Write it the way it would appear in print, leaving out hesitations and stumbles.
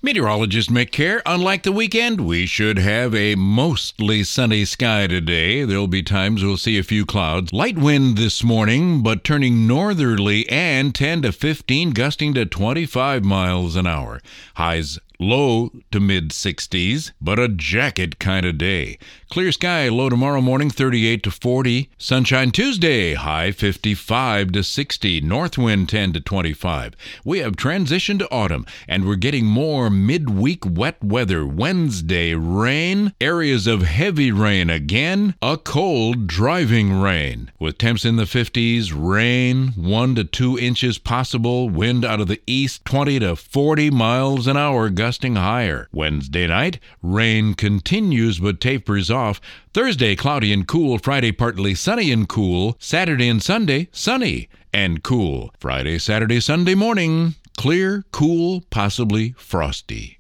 Meteorologist Mick Kerr. Unlike the weekend, we should have a mostly sunny sky today. There'll be times we'll see a few clouds. Light wind this morning, but turning northerly and 10 to 15, gusting to 25 miles an hour. Highs low to mid-60s, but a jacket kind of day. Clear sky, low tomorrow morning, 38 to 40. Sunshine Tuesday, high 55 to 60. North wind 10 to 25. We have transitioned to autumn, and we're getting more midweek wet weather. Wednesday, rain, areas of heavy rain again, a cold driving rain. With temps in the 50s, rain, 1 to 2 inches possible, wind out of the east, 20 to 40 miles an hour, gusting higher. Wednesday night, rain continues but tapers off. Thursday, cloudy and cool. Friday, partly sunny and cool. Saturday and Sunday, sunny and cool. Friday, Saturday, Sunday morning, clear, cool, possibly frosty.